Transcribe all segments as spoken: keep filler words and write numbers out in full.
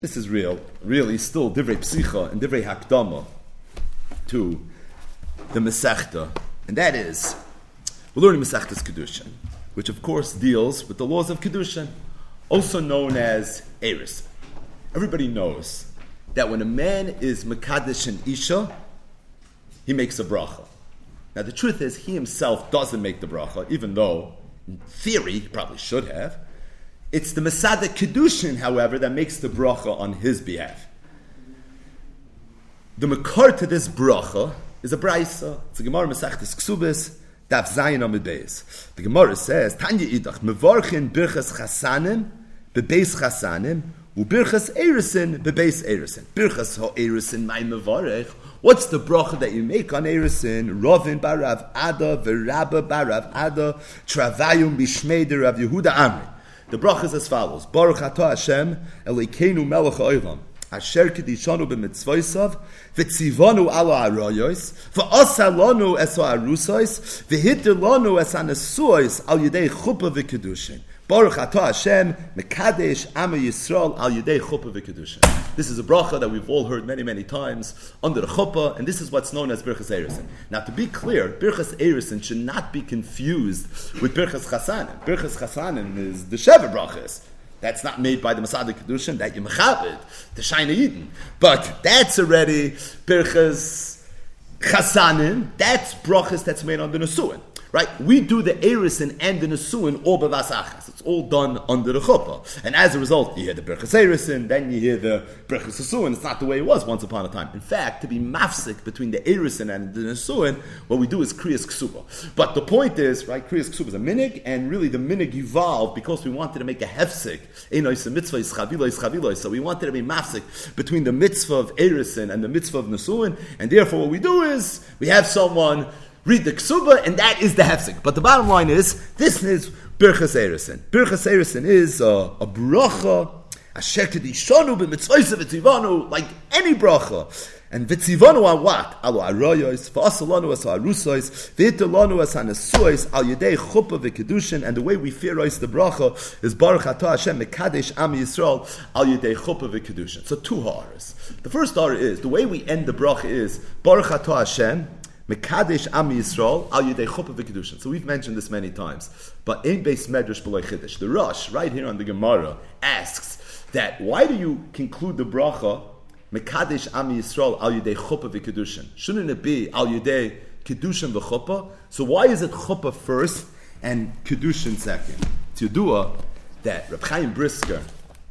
This is real, really still divrei psicha and divrei hakdama to the Masechta, and that is, we're learning Masechtas Kedushin, which of course deals with the laws of Kedushin, also known as Eris. Everybody knows that when a man is Mekadesh and Isha, he makes a bracha. Now the truth is, he himself doesn't make the bracha, even though, in theory, he probably should have. It's the Masada Kedushin, however, that makes the bracha on his behalf. The makar to this bracha is a brayso. It's a Gemara Masechtas Ksubis, Daf Zayin Amud Beis. The Gemara says, Tanya idach, mevarchin birchas chasanim, bebeis chasanim, ubirchas erisin, bebeis erisin. Birchas ho erisin, my mevarech. What's the bracha that you make on erisin? Rovin barav Ada, verabba barav Ada, travayum bishmei de Rav Yehuda Amri. The bracha is as follows: Baruch atah Hashem, Elokeinu melech ha'olam, asher kedishanu b'mitzvosav, v'tzivanu ala arayos, v'asa lanu es ha'arusos, v'hitter lanu es ha'nesuos al yedei chuppah v'kedushin. Baruch atah Hashem, mekadesh Am Yisrael al yedei chuppah v'kedushin. This is a bracha that we've all heard many, many times under the chuppah, and this is what's known as Birchas Erisin. Now, to be clear, Birchas Erisin should not be confused with Birchas Chasanim. Birchas Chasanim is the Sheva brachas. That's not made by the Masada Kedushin, that you mechabed, the Shaina Yidin. But that's already Birchas Chasanim. That's brachas that's made on the Nesuin. Right? We do the Erisin and the Nesuin all b'vas achas. It's all done under the chuppah. And as a result, you hear the Birchas Erisin, then you hear the Birchas Nesuin. It's not the way it was once upon a time. In fact, to be mafsik between the Erisin and the Nesuin, what we do is Kriyas Ksuba. But the point is, right, Kriyas Ksuba is a minig, and really the minig evolved because we wanted to make a hefsik. Einois mitzvah is chavilois chavilois. So we wanted to be mafsik between the mitzvah of Erisin and the mitzvah of Nesuin, and therefore what we do is, we have someone read the ksuba, and that is the hefsek. But the bottom line is, this is Birchas Erisin. Birchas Erisin is a, a bracha, asher kedishanu b'mitzvosav v'tzivanu, like any bracha. And v'tzivanu on what? Alo arayos, v'asalanu as ha'arusos, v'hitalanu as ha'nesuos, al yedei chuppah v'kedushin, and the way we fearize the bracha is Baruch atah Hashem mekadesh Am Yisrael al yedei chuppah v'kedushin. So two haras. The first hara is, the way we end the bracha is Baruch atah Hashem Mekadesh Am Yisrael al yedei chuppah v'kedushin. So we've mentioned this many times, but in Beis Medrash B'loi Chiddush, the Rosh right here on the Gemara asks that why do you conclude the bracha Mekadesh Am Yisrael al yedei chuppah v'kedushin? Shouldn't it be al yedei kedushin v'chuppah? So why is it chuppah first and kedushin second? It's Yedua that Reb Chaim Brisker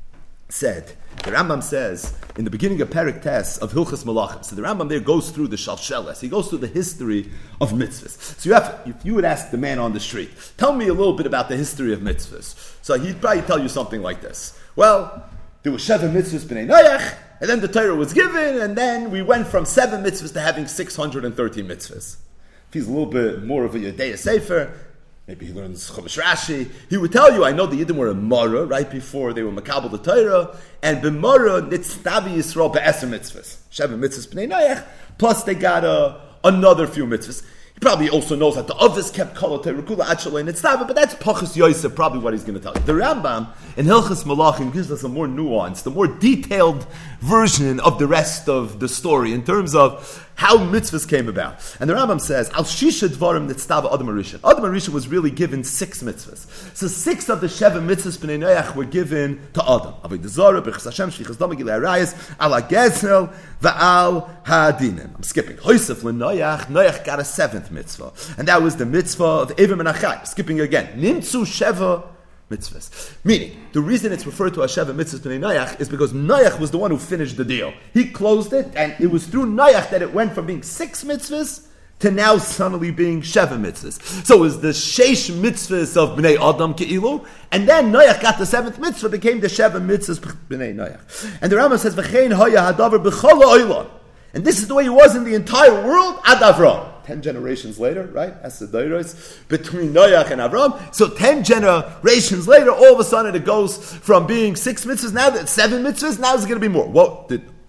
said. The Rambam says in the beginning of Perek Tes of Hilchas Malachim. So the Rambam there goes through the Shalsheles. He goes through the history of mitzvahs. So you have, if you would ask the man on the street, tell me a little bit about the history of mitzvahs. So he'd probably tell you something like this. Well, there was seven mitzvahs b'nei Noach, and then the Torah was given, and then we went from seven mitzvahs to having six hundred thirteen mitzvahs. If he's a little bit more of a Yedei Sefer, maybe he learns Chumash Rashi, he would tell you, I know the Yidden were in Mara, right before they were Makabel the Torah, and b'Mara, Nitztavi Yisrael be'eser mitzvahs. Seven mitzvahs b'nei Noach, plus they got uh, another few mitzvahs. He probably also knows that the others kept Kol Torah Kula Achalei Nitztavi, but that's Pachas Yosef, probably what he's going to tell you. The Rambam in Hilchas Malachim gives us a more nuanced, a more detailed version of the rest of the story in terms of how mitzvahs came about. And the Rambam says, Al Shisha Dvarim Nitztava Adam Arishan. Adam Arishan was really given six mitzvahs. So six of the Sheva mitzvahs B'nei Noach were given to Adam. Avodah Zarah, B'chas Hashem, Shlichas Dama, Gilei Arayos, Al HaGezel, V'al HaDinim. I'm skipping. Hoysef L'Noach, Noach got a seventh mitzvah. And that was the mitzvah of Evim and Achai. Skipping again. Nimtzu Sheva mitzvahs. Meaning, the reason it's referred to as Sheva mitzvahs b'nei Noach is because Noach was the one who finished the deal. He closed it, and it was through Noach that it went from being six mitzvahs to now suddenly being Sheva mitzvahs. So it was the Sheish mitzvahs of b'nei Adam ke'ilu, and then Noach got the seventh mitzvah, became the Sheva mitzvahs b'nei Noach. And the Rambam says, V'chein hoya hadavar b'chol ha'olam. And this is the way it was in the entire world, ad Avram. Ten generations later, right? As the Dairos, between Noach and Avram. So ten generations later, all of a sudden it goes from being six mitzvahs, now that seven mitzvahs, now it's going to be more. What did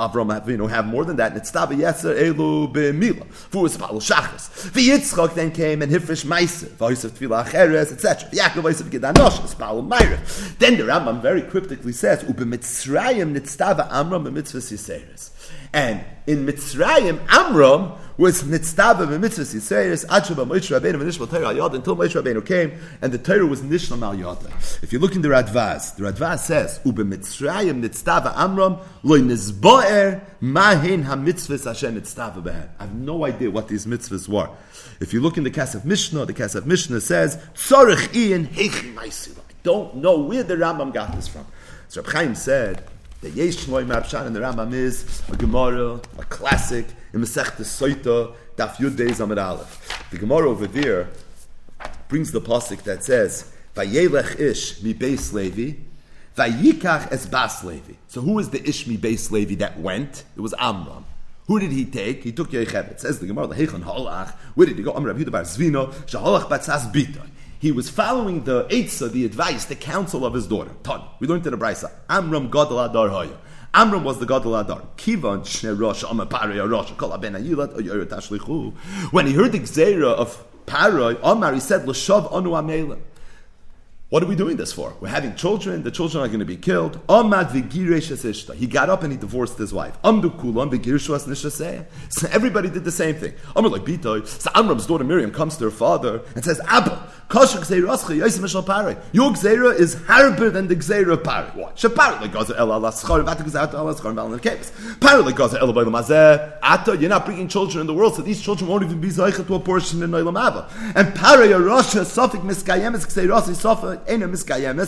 Avram Avinu have more than that. Nitztava Yeser Elu B'Mila. For his Paul Shachas. V'Yitzchak then came and Hifresh Meiser. V'Yosef Tfilah Acheres, et cetera. V'Yakov Yosef Gedanosh. Paul Meiref. Then the Rambam very cryptically says, U'B'Mitzrayim Nitztava Amram B'Mitzvahs Yiseres. And in Mitzrayim, Amram was Nitztava B'Mitzvahs Yiseres Adshaba Moshe Rabbeinu V'Nishmal Torah Al Yad until Moshe Rabbeinu came and the Torah was Nishlam Al Yad. If you look in the Radvaz, the Radvaz says, U'B'Mitzrayim Nitztava Amram Lo Nizbo'er Mahin HaMitzvahs Hashem Nitztava B'Hen. I have no idea what these mitzvahs were. If you look in the Kesef Mishnah, the Kesef Mishnah says, Tzorech Ian Heichi Maisila. I don't know where the Rambam got this from. So Reb Chaim said, the Yesh Shloim Abshan and the Rambam is a Gemara, a classic, in Masechta Soita, Daf Yud Beis Amud Aleph. The Gemara over there brings the pasuk that says, Vayelech ish mi beis Levi, Vayikach es bas Levi. So who is the ish mi beis Levi that went? It was Amram. Who did he take? He took Yocheved. Says the Gemara, Lehechon Halach. Where did he go? Amr Rav Yehuda bar Zvino, Shahalach batzas bitay. He was following the Eitzah, the advice, the counsel of his daughter. Ton. We learned in the Brisa. Amram Gadol Adar Haya. Amram was the Gadol Adar. Kivan Shne Rosh Amar Paroi Rosh Kol Ben Ayilat Oyer Tashlichu. When he heard the Gzeira of Paroi, Amar, he said, L'shav Anu Amela. What are we doing this for? We're having children. The children are going to be killed. Amad v'giresh es ishta. He got up and he divorced his wife. Amdu kulam v'gireshu es nishaseh. So everybody did the same thing. Amar like bitoy. So Amram's daughter Miriam comes to her father and says, Abba, kasher gzeirascha yosem mishal parei. Your gzeira is harder than the gzeira of parei. What? Shepar like gaza el ala schar v'ata gzeira ala schar v'al nekevis. Parei like gaza el b'olam hazeh. Ata, you're not bringing children in the world, so these children won't even be zaycha to a portion in olam haba. And parei a rasha sofik miskayemes gzeirasi sofik. You're a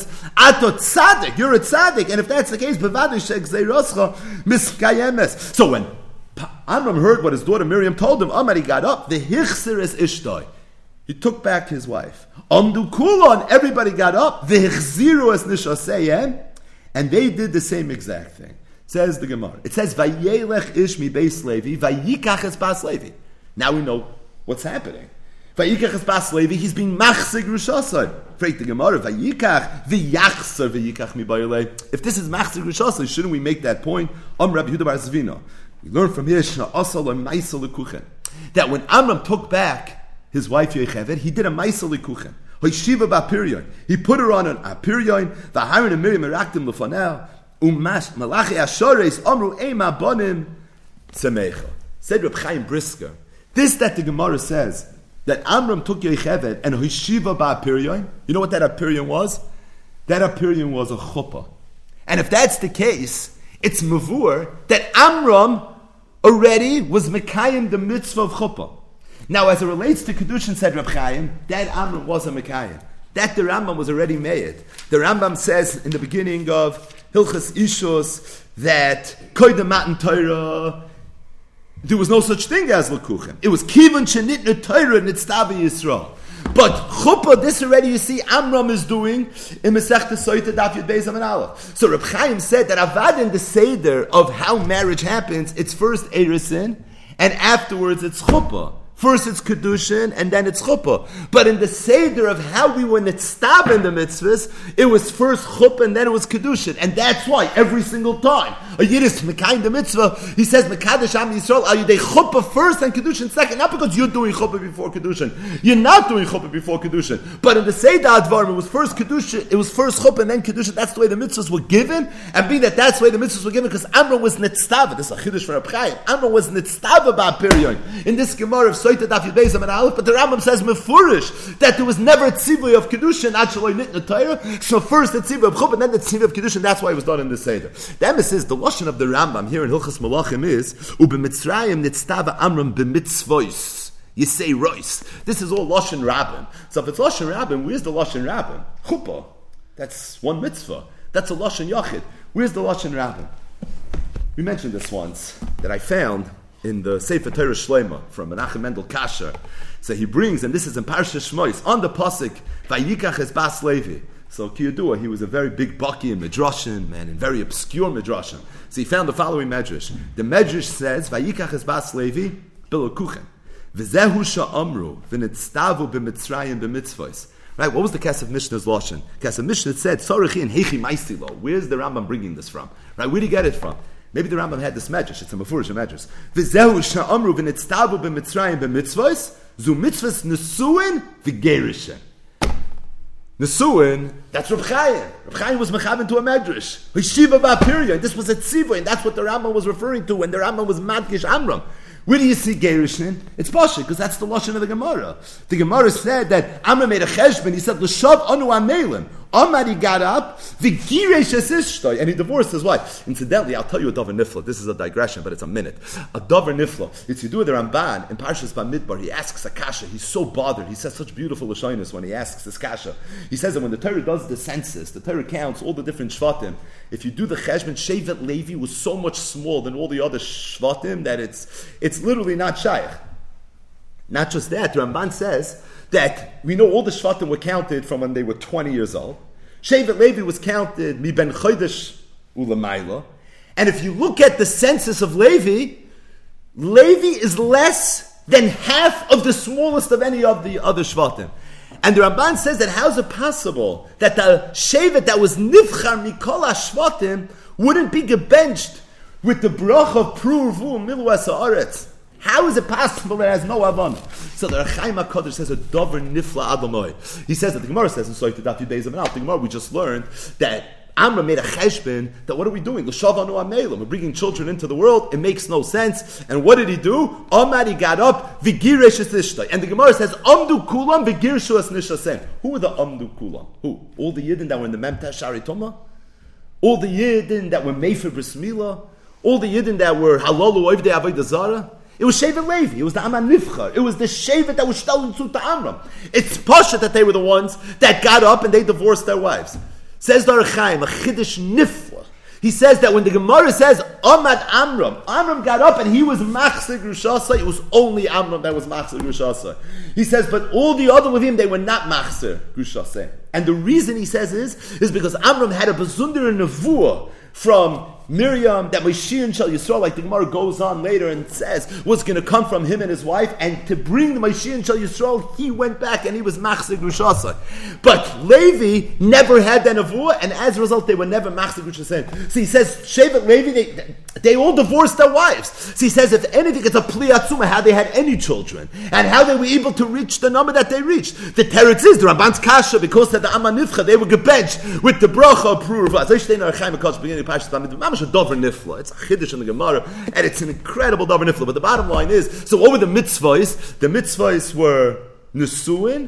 tzaddik, and if that's the case, so when Amram heard what his daughter Miriam told him, Amar, he got up, the hichser is ishtoi. He took back his wife. Amdu kulon, everybody got up, the hichziru es nishaseyem, and they did the same exact thing. Says the Gemara. It says, Vayelech ish mi beis Levi, vayikach es bas Levi. Now we know what's happening. Vayikach es bas Levi, he's being machzig rushasai. Freit the Gemara, Vayikach v'yachser v'yikach mi bayolei. If this is machzig rushasai, shouldn't we make that point? Am Rabbi Yehuda bar Zvino. We learn from here, Shna asal or ma'isal lekuchen. That when Amram took back his wife Yocheved, he did a ma'isal lekuchen. Hoishiva ba'piryon. He put her on an apiryon. V'harin and Miriam eraktim lefanel. Umash malachi ashores amru ema bonim tzemecha. Said Reb Chaim Brisker. This that the Gemara says, that Amram took Yocheved and Hishiva ba'apiryon. You know what that apiryon was? That apiryon was a chuppah. And if that's the case, it's mavur that Amram already was mekayim the mitzvah of chuppah. Now, as it relates to Kedushin, said Reb Chaim, that Amram was a mekayim. That the Rambam was already made. The Rambam says in the beginning of Hilchas Ishus that Koydem Matan Torah, there was no such thing as Lekuchen. It was Kivan Shenitnu Torah Nitztavi Yisrael. But Chuppah, this already you see Amram is doing in Masechta Soita Daf Yud Beis Amud Aleph. So Reb Chaim said that Avad in the Seder of how marriage happens, it's first Erusin, and afterwards it's Chuppah. First it's Kedushin, and then it's Chuppah. But in the Seder of how we were Nitztav in the mitzvahs, it was first Chuppah, and then it was Kedushin. And that's why, every single time, a Yid is Mekayim the mitzvah, he says, Mekadosh Am Yisrael, are you they Chuppah first and Kedushin second? Not because you're doing Chuppah before Kedushin. You're not doing Chuppah before Kedushin. But in the Seder Advarim, it was first Kedushin, it was first Chuppah, and then Kedushin. That's the way the mitzvahs were given, and being that that's the way the mitzvahs were given, because Amram was Nitztav. This is a Chiddush for Reb Chaim. Amram was Nitztav about period. In this Gemara of Soita Daf Yud Beis Amud Aleph, but the Rambam says mefurish that there was never a tzivui of kedushin actually nitna Torah. So first the tzivui of chuppah, and then the tzivui of kedushin. That's why it was done in the seder. The emphasis, the lashon of the Rambam here in Hilchas Malachim is u'b'mitzrayim nitztava Amram b'mitzvois. You say rois. This is all lashon rabbim. So if it's lashon rabbim, where's the lashon rabbim? Chuppah. That's one mitzvah. That's a lashon yachid. Where's the lashon rabbim? We mentioned this once that I found in the Sefer Torah Shlema from Menachem Mendel Kasher. So he brings, and this is in Parsha Shmois, on the pasuk Vayikach es bas Levi. So Kiyadua, he was a very big baki in Midrashim, man, and very obscure Midrashim. So he found the following Medrash. The Medrash says, Vayikach es bas Levi, Bilokuchen. V'zehu sha'amru, v'nitztavu b'mitzrayim b'mitzvos. Right, what was the Kesef Mishnah's lashon? Kesef Mishnah said, Sorachin heichi maisilo. Where's the Rambam bringing this from? Right, where did he get it from? Maybe the Rambam had this medrash. It's a mafurish medrash. V'zehu sha'amru v'nitztavu b'mitzrayim b'mitzvos zu mitzvos nesuin v'gerishin. Nesuin, that's Reb Chaim. Reb Chaim was mechaben to a medrash. Yeshiva ba'pirya. This was a tziva, and that's what the Rambam was referring to when the Rambam was madgish Amram. Where do you see Gerishin? It's Pasha, because that's the Lashon of the Gemara. The Gemara said that Amram made a cheshbon. He said, L'shav anu amelim. Amar, he got up, v'giresh es ishtoi, and he divorced his wife. Incidentally, I'll tell you a davar nifla. This is a digression, but it's a minute. A davar nifla. It's you do with the Ramban in Parshas Bamidbar. He asks a kasha. He's so bothered. He says such beautiful lashonis when he asks this kasha. He says that when the Torah does the census, the Torah counts all the different shvatim. If you do the cheshbon, Shevet Levi was so much smaller than all the other shvatim that it's it's literally not shaykh. Not just that, the Ramban says that we know all the shvatim were counted from when they were twenty years old. Shevet Levi was counted mi ben chodesh ulamayla. And if you look at the census of Levi, Levi is less than half of the smallest of any of the other shvatim. And the Ramban says that how is it possible that the shevet that was nivchar mikol shvatim wouldn't be gebenched with the brach of pruvu miluas haaretz? How is it possible that it has no avon? So the Rechaim HaKadosh says a dover nifla adamoi. He says that the Gemara says in Soy Tadafi Beis of the Gemara we just learned that Amram made a cheshbon that what are we doing? L'shavanu amelim. We're bringing children into the world. It makes no sense. And what did he do? Amar, he got up. V'giresh es nishtay. And the Gemara says Amdu kulam v'girshu es nishasem. Who were the Amdu kulam? Who? All the Yidden that were in the Memta Shari Toma? All the Yidden that were Mefer Bris Milah? All the Yidden that were Halalu Oivdei Avodah Zarah? It was Shevet Levi. It was the Aman Nifchar. It was the Shevet that was stolen to Amram. It's Pasha that they were the ones that got up and they divorced their wives. Says the Rechaim, a Chiddush Nifla. He says that when the Gemara says Amad Amram, Amram got up and he was Machzir Grushasa, it was only Amram that was Machzir Grushasa. He says, but all the other with him, they were not Machzir Grushasa. And the reason he says is, is because Amram had a Bezunder Nevuah from Miriam, that Mashiach Shal Yisrael, like the Gemara goes on later and says, was going to come from him and his wife, and to bring the Mashiach Shal Yisrael, he went back and he was Machzir Grushasa. But Levi never had that Nevuah, and as a result, they were never Machzir Grushasa. So he says, Shevet Levi, they, they all divorced their wives. So he says, if anything, it's a Pli Atzuma, how they had any children, and how they were able to reach the number that they reached. The Teretz is, the Ramban's Kasha, because of the Aman Nifcha, they were gebenched with the Bracha of Pruva. So Yishtein Archaim HaKadosh, beginning of Parshas Bamidbar, a dover nifla. It's a chiddush in the Gemara, and it's an incredible dover nifla. But the bottom line is, so what were the mitzvahs? The mitzvahs were Nesuin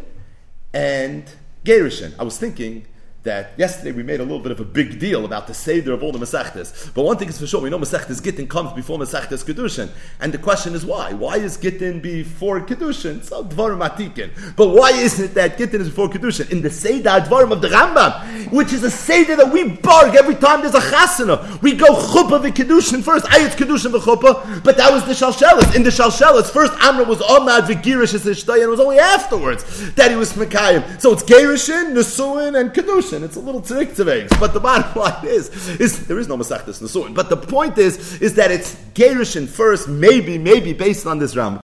and Gerishin. I was thinking that yesterday we made a little bit of a big deal about the Seder of all the Masechtas. But one thing is for sure, we know Masechtas Gittin comes before Masechtas Kedushin. And the question is why? Why is Gittin before Kedushin? So Dvarim Atikin. But why isn't it that Gittin is before Kedushin? In the Seder Dvarim of the Rambam, which is a Seder that we bark every time there's a Chasana. We go Chuppah v'Kedushin first. Ayat Kedushin v'Chuppah. But that was the Shalshelis. In the Shalshelis, first Amram was Omad v'Girish Esishtay, and it was only afterwards that he was Mekayim. So it's Gerishin, Nesuin, and Kedushin. It's a little tzik tzevegs, but the bottom line is, is there is no Masechtas Nesuin. But the point is, is that it's Gerishin first, maybe, maybe based on this Rambam.